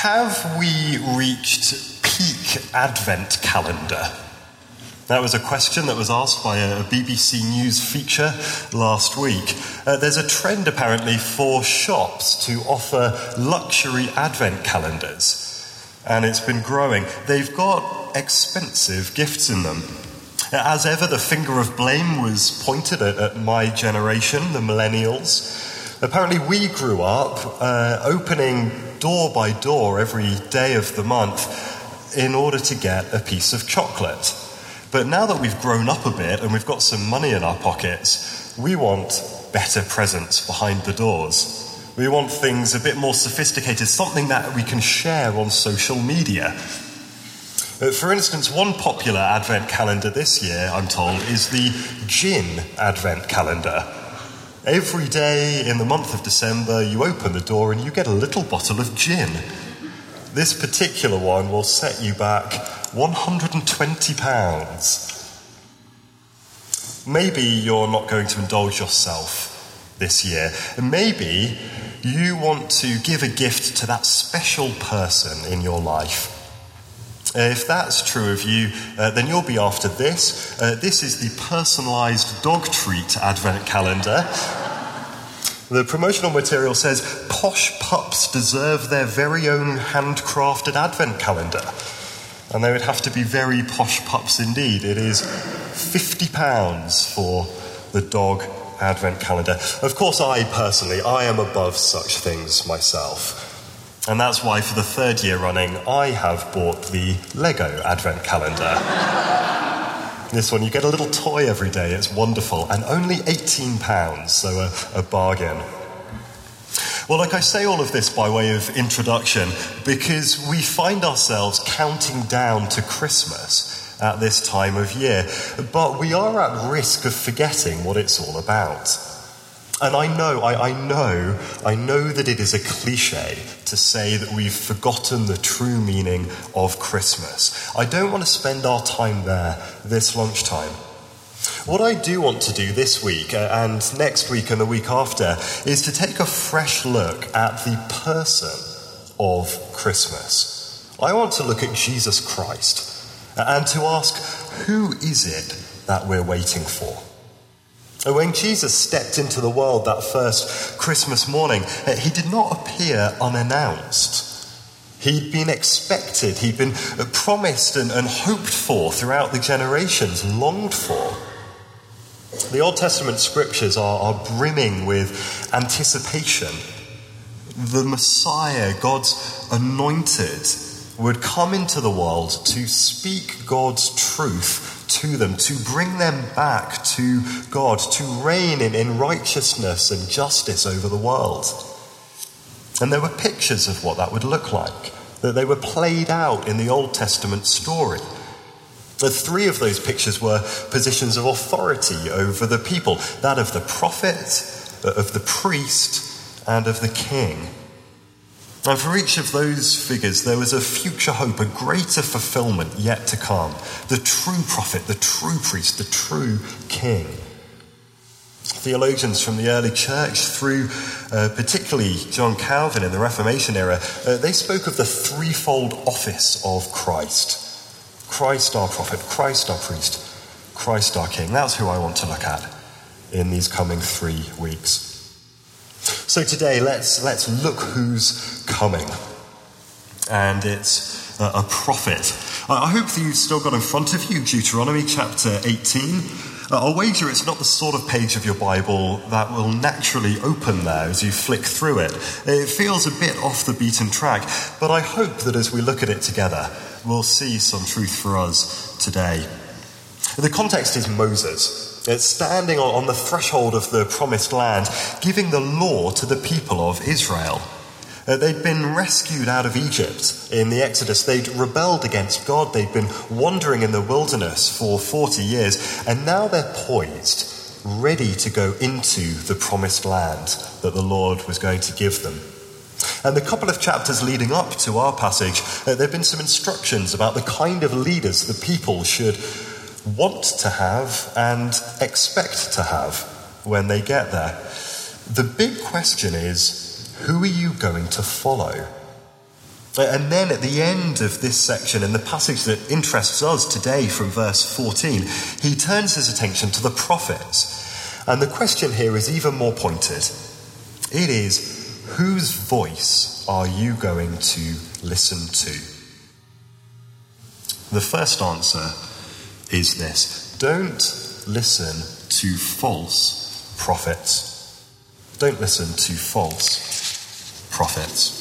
Have we reached peak Advent calendar? That was a question that was asked by a BBC News feature last week. There's a trend apparently for shops to offer luxury Advent calendars, and it's been growing. They've got expensive gifts in them. As ever, the finger of blame was pointed at my generation, the millennials. Apparently we grew up opening door by door every day of the month in order to get a piece of chocolate. But now that we've grown up a bit and we've got some money in our pockets, we want better presents behind the doors. We want things a bit more sophisticated, something that we can share on social media. For instance, one popular Advent calendar this year, I'm told, is the gin Advent calendar. Every day in the month of December, you open the door and you get a little bottle of gin. This particular one will set you back £120. Maybe you're not going to indulge yourself this year. Maybe you want to give a gift to that special person in your life. If that's true of you, then you'll be after this. This is the personalised dog treat Advent calendar. The promotional material says, posh pups deserve their very own handcrafted Advent calendar. And they would have to be very posh pups indeed. It is £50 for the dog Advent calendar. Of course, I am above such things myself. And that's why for the third year running, I have bought the Lego Advent calendar. This one, you get a little toy every day, it's wonderful, and only £18, so a bargain. Well, I say all of this by way of introduction because we find ourselves counting down to Christmas at this time of year, but we are at risk of forgetting what it's all about. And I know that it is a cliche to say that we've forgotten the true meaning of Christmas. I don't want to spend our time there this lunchtime. What I do want to do this week and next week and the week after is to take a fresh look at the person of Christmas. I want to look at Jesus Christ and to ask, who is it that we're waiting for? When Jesus stepped into the world that first Christmas morning, he did not appear unannounced. He'd been expected, he'd been promised and hoped for throughout the generations, longed for. The Old Testament scriptures are brimming with anticipation. The Messiah, God's anointed, would come into the world to speak God's truth to them, to bring them back to God, to reign in righteousness and justice over the world. And there were pictures of what that would look like, that they were played out in the Old Testament story. The three of those pictures were positions of authority over the people, that of the prophet, of the priest, and of the king. And for each of those figures, there was a future hope, a greater fulfillment yet to come. The true prophet, the true priest, the true king. Theologians from the early church, through particularly John Calvin in the Reformation era, they spoke of the threefold office of Christ. Christ our prophet, Christ our priest, Christ our king. That's who I want to look at in these coming 3 weeks. So today, let's look who's coming. And it's a prophet. I hope that you've still got in front of you Deuteronomy chapter 18. I'll wager it's not the sort of page of your Bible that will naturally open there as you flick through it. It feels a bit off the beaten track, but I hope that as we look at it together, we'll see some truth for us today. The context is Moses. It's standing on the threshold of the promised land, giving the law to the people of Israel. They'd been rescued out of Egypt in the Exodus. They'd rebelled against God. They'd been wandering in the wilderness for 40 years. And now they're poised, ready to go into the promised land that the Lord was going to give them. And the couple of chapters leading up to our passage, there have been some instructions about the kind of leaders the people should want to have and expect to have when they get there. The big question is, who are you going to follow? And then at the end of this section, in the passage that interests us today from verse 14, he turns his attention to the prophets. And the question here is even more pointed. It is, whose voice are you going to listen to? The first answer is this: don't listen to false prophets. Don't listen to false prophets.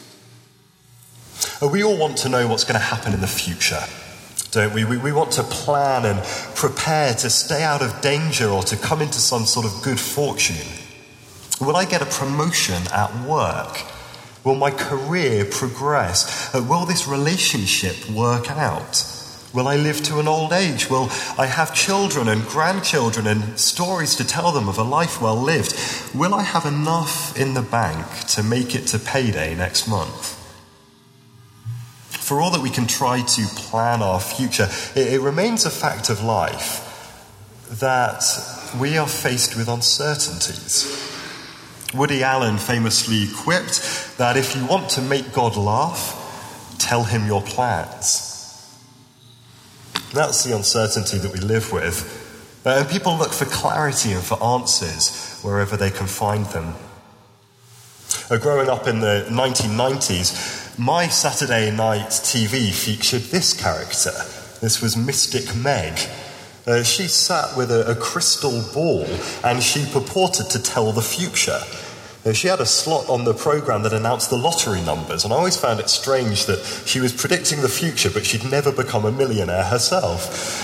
We all want to know what's going to happen in the future, don't we? We want to plan and prepare to stay out of danger or to come into some sort of good fortune. Will I get a promotion at work? Will my career progress? Will this relationship work out? Will I live to an old age? Will I have children and grandchildren and stories to tell them of a life well lived? Will I have enough in the bank to make it to payday next month? For all that we can try to plan our future, it remains a fact of life that we are faced with uncertainties. Woody Allen famously quipped that if you want to make God laugh, tell him your plans. That's the uncertainty that we live with. And people look for clarity and for answers wherever they can find them. Growing up in the 1990s, my Saturday night TV featured this character. This was Mystic Meg. She sat with a crystal ball and she purported to tell the future. She had a slot on the programme that announced the lottery numbers, and I always found it strange that she was predicting the future, but she'd never become a millionaire herself.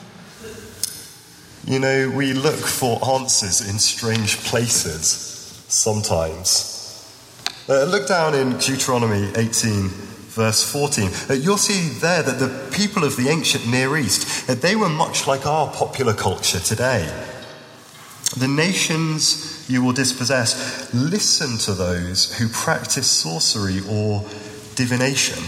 You know, we look for answers in strange places sometimes. Look down in Deuteronomy 18, verse 14. You'll see there that the people of the ancient Near East, they were much like our popular culture today. The nations you will dispossess, listen to those who practice sorcery or divination.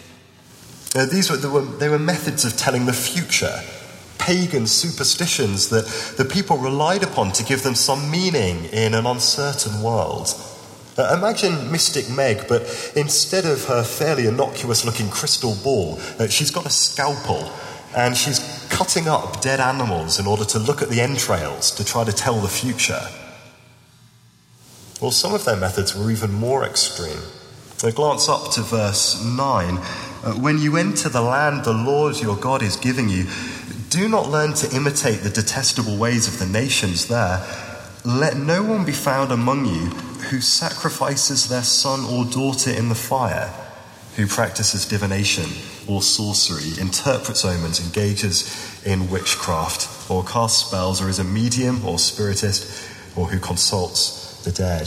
They were methods of telling the future, pagan superstitions that the people relied upon to give them some meaning in an uncertain world. Imagine Mystic Meg, but instead of her fairly innocuous-looking crystal ball, she's got a scalpel, and she's cutting up dead animals in order to look at the entrails to try to tell the future. Well, some of their methods were even more extreme. Glance up to verse 9. When you enter the land the Lord your God is giving you, do not learn to imitate the detestable ways of the nations there. Let no one be found among you who sacrifices their son or daughter in the fire, who practices divination or sorcery, interprets omens, engages in witchcraft, or casts spells, or is a medium or spiritist, or who consults the dead.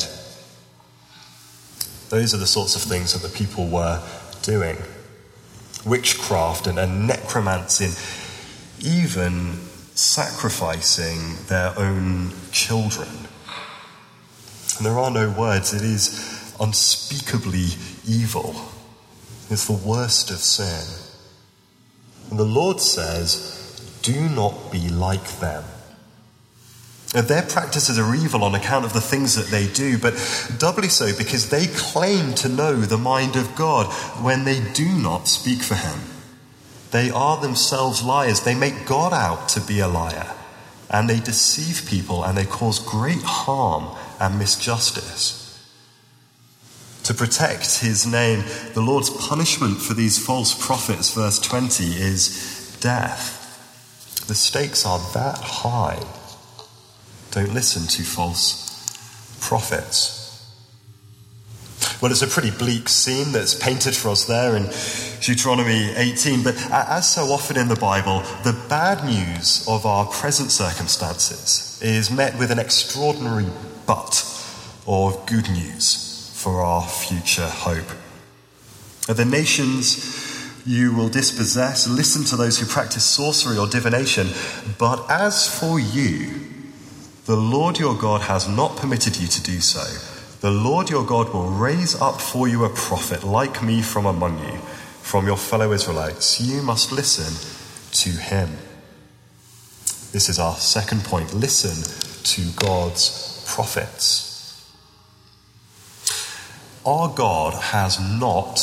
Those are the sorts of things that the people were doing. Witchcraft and necromancy, even sacrificing their own children. And there are no words. It is unspeakably evil. It's the worst of sin. And the Lord says, do not be like them. Their practices are evil on account of the things that they do, but doubly so because they claim to know the mind of God when they do not speak for him. They are themselves liars. They make God out to be a liar, and they deceive people, and they cause great harm and misjustice. To protect his name, the Lord's punishment for these false prophets, verse 20, is death. The stakes are that high. Don't listen to false prophets. Well, it's a pretty bleak scene that's painted for us there in Deuteronomy 18, but as so often in the Bible, the bad news of our present circumstances is met with an extraordinary but, or good news for our future hope. The nations you will dispossess, listen to those who practice sorcery or divination, but as for you, the Lord your God has not permitted you to do so. The Lord your God will raise up for you a prophet like me from among you, from your fellow Israelites. You must listen to him. This is our second point. Listen to God's prophets. Our God has not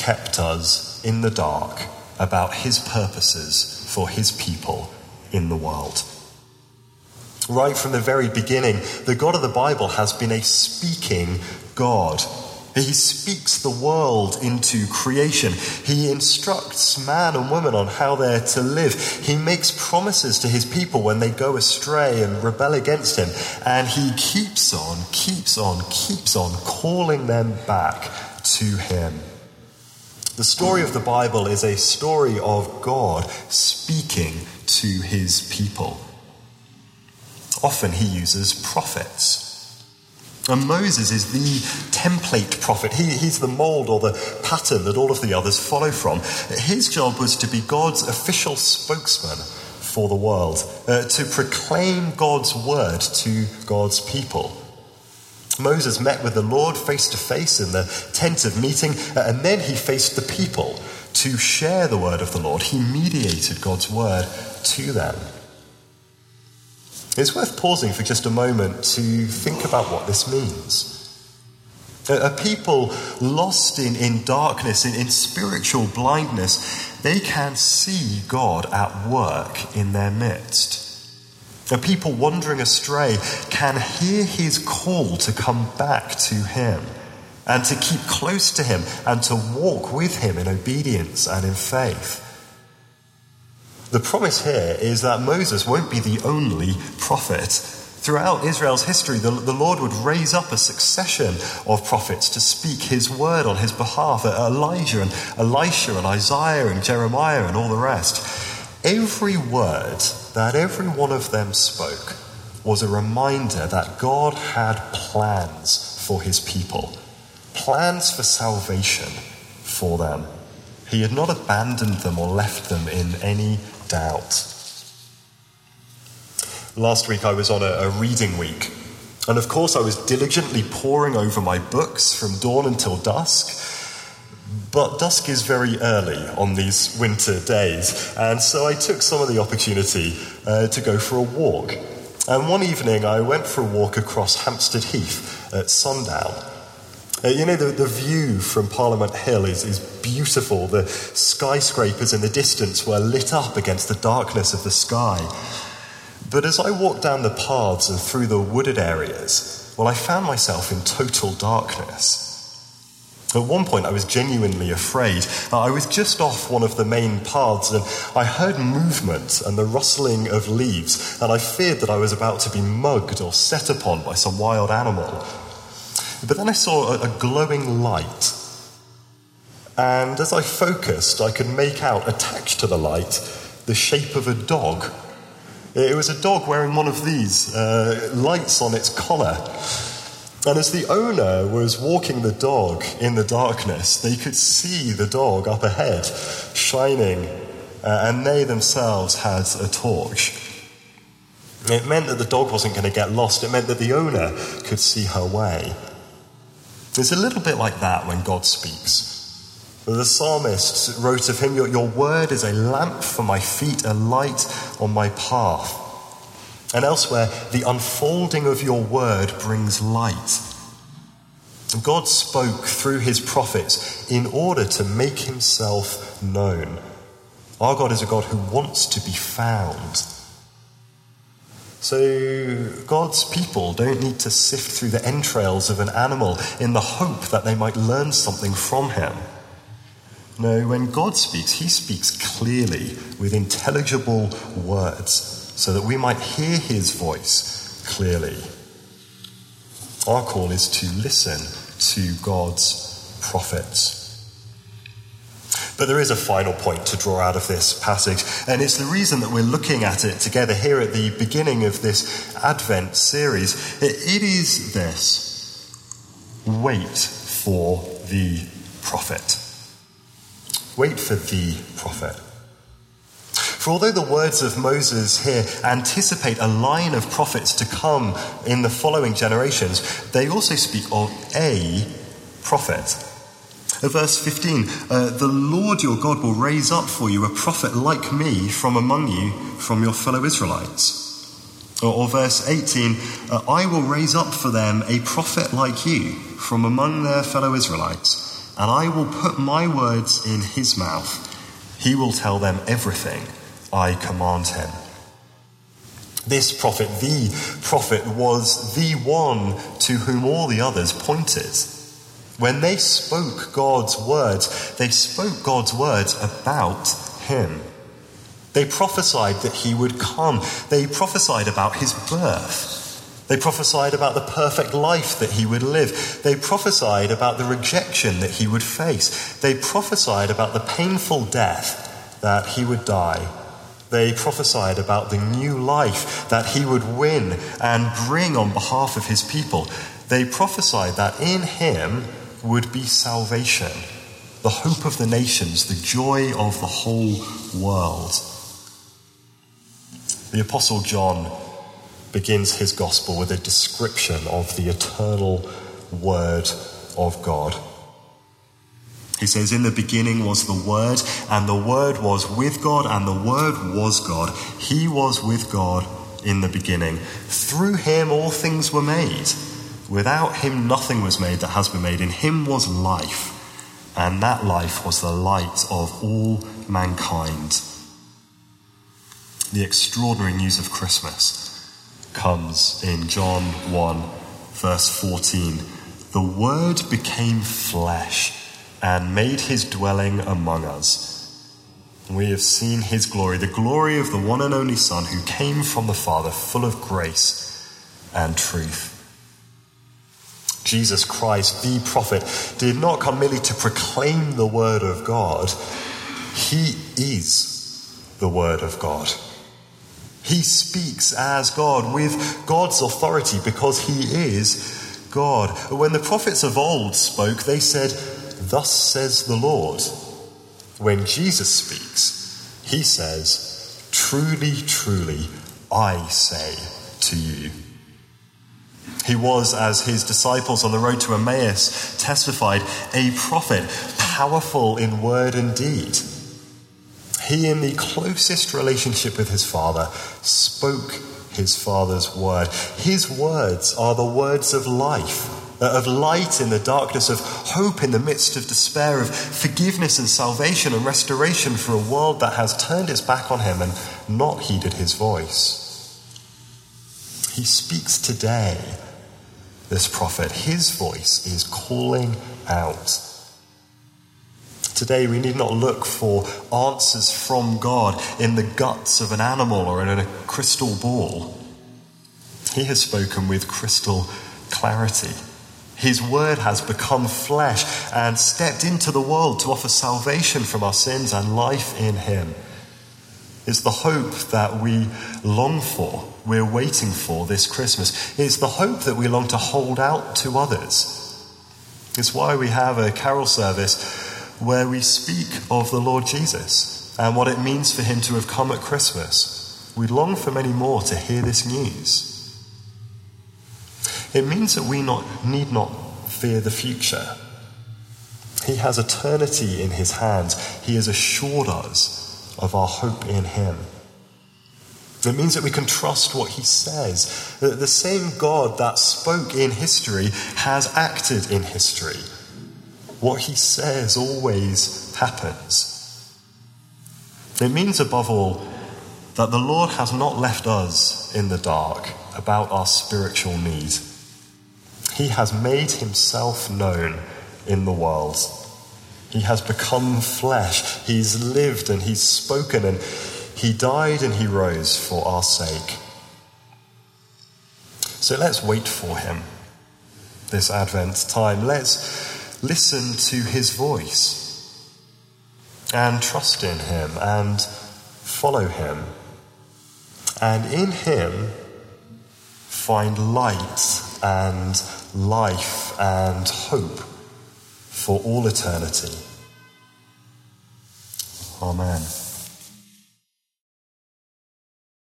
kept us in the dark about his purposes for his people in the world. Right from the very beginning, the God of the Bible has been a speaking God. He speaks the world into creation. He instructs man and woman on how they're to live. He makes promises to his people when they go astray and rebel against him. And he keeps on calling them back to him. The story of the Bible is a story of God speaking to his people. Often he uses prophets. And Moses is the template prophet. He's the mold or the pattern that all of the others follow from. His job was to be God's official spokesman for the world, to proclaim God's word to God's people. Moses met with the Lord face to face in the tent of meeting, and then he faced the people to share the word of the Lord. He mediated God's word to them. It's worth pausing for just a moment to think about what this means. A people lost in darkness, in spiritual blindness, they can see God at work in their midst. A people wandering astray can hear his call to come back to him and to keep close to him and to walk with him in obedience and in faith. The promise here is that Moses won't be the only prophet. Throughout Israel's history, the Lord would raise up a succession of prophets to speak his word on his behalf. Elijah and Elisha and Isaiah and Jeremiah and all the rest. Every word that every one of them spoke was a reminder that God had plans for his people, plans for salvation for them. He had not abandoned them or left them in any doubt. Last week I was on a reading week, and of course I was diligently poring over my books from dawn until dusk. But dusk is very early on these winter days, and so I took some of the opportunity to go for a walk. And one evening I went for a walk across Hampstead Heath at sundown. The view from Parliament Hill is beautiful. The skyscrapers in the distance were lit up against the darkness of the sky. But as I walked down the paths and through the wooded areas, I found myself in total darkness. At one point I was genuinely afraid. I was just off one of the main paths and I heard movement and the rustling of leaves, and I feared that I was about to be mugged or set upon by some wild animal. But then I saw a glowing light, and as I focused, I could make out, attached to the light, the shape of a dog. It was a dog wearing one of these lights on its collar. And as the owner was walking the dog in the darkness, they could see the dog up ahead, shining, and they themselves had a torch. It meant that the dog wasn't going to get lost. It meant that the owner could see her way. It's a little bit like that when God speaks. The psalmist wrote of him, "Your word is a lamp for my feet, a light on my path." And elsewhere, the unfolding of your word brings light. God spoke through his prophets in order to make himself known. Our God is a God who wants to be found. So God's people don't need to sift through the entrails of an animal in the hope that they might learn something from him. No, when God speaks, he speaks clearly with intelligible words so that we might hear his voice clearly. Our call is to listen to God's prophets. But there is a final point to draw out of this passage, and it's the reason that we're looking at it together here at the beginning of this Advent series. It is this: wait for the prophet. Wait for the prophet. For although the words of Moses here anticipate a line of prophets to come in the following generations, they also speak of a prophet. Verse 15, the Lord your God will raise up for you a prophet like me from among you, from your fellow Israelites. Or verse 18, I will raise up for them a prophet like you from among their fellow Israelites, and I will put my words in his mouth. He will tell them everything I command him." This prophet, the prophet, was the one to whom all the others pointed. When they spoke God's words, they spoke God's words about him. They prophesied that he would come. They prophesied about his birth. They prophesied about the perfect life that he would live. They prophesied about the rejection that he would face. They prophesied about the painful death that he would die. They prophesied about the new life that he would win and bring on behalf of his people. They prophesied that in him would be salvation, the hope of the nations, the joy of the whole world. The Apostle John begins his gospel with a description of the eternal Word of God. He says, "In the beginning was the Word, and the Word was with God, and the Word was God. He was with God in the beginning. Through him all things were made. Without him nothing was made that has been made. In him was life, and that life was the light of all mankind." The extraordinary news of Christmas comes in John 1, verse 14. "The Word became flesh and made his dwelling among us. We have seen his glory, the glory of the one and only Son who came from the Father, full of grace and truth." Jesus Christ, the prophet, did not come merely to proclaim the word of God. He is the word of God. He speaks as God, with God's authority, because he is God. When the prophets of old spoke, they said, "Thus says the Lord." When Jesus speaks, he says, "Truly, truly, I say to you." He was, as his disciples on the road to Emmaus testified, a prophet, powerful in word and deed. He, in the closest relationship with his Father, spoke his Father's word. His words are the words of life, of light in the darkness, of hope in the midst of despair, of forgiveness and salvation and restoration for a world that has turned its back on him and not heeded his voice. He speaks today, this prophet. His voice is calling out. Today we need not look for answers from God in the guts of an animal or in a crystal ball. He has spoken with crystal clarity. His word has become flesh and stepped into the world to offer salvation from our sins and life in him. It's the hope that we long for, we're waiting for this Christmas. It's the hope that we long to hold out to others. It's why we have a carol service where we speak of the Lord Jesus and what it means for him to have come at Christmas. We long for many more to hear this news. It means that we need not fear the future. He has eternity in his hands. He has assured us of our hope in him. It means that we can trust what he says. That the same God that spoke in history has acted in history. What he says always happens. It means, above all, that the Lord has not left us in the dark about our spiritual need. He has made himself known in the world. He has become flesh. He's lived and he's spoken, and he died and he rose for our sake. So let's wait for him this Advent time. Let's listen to his voice and trust in him and follow him. And in him find light and life and hope for all eternity. Amen.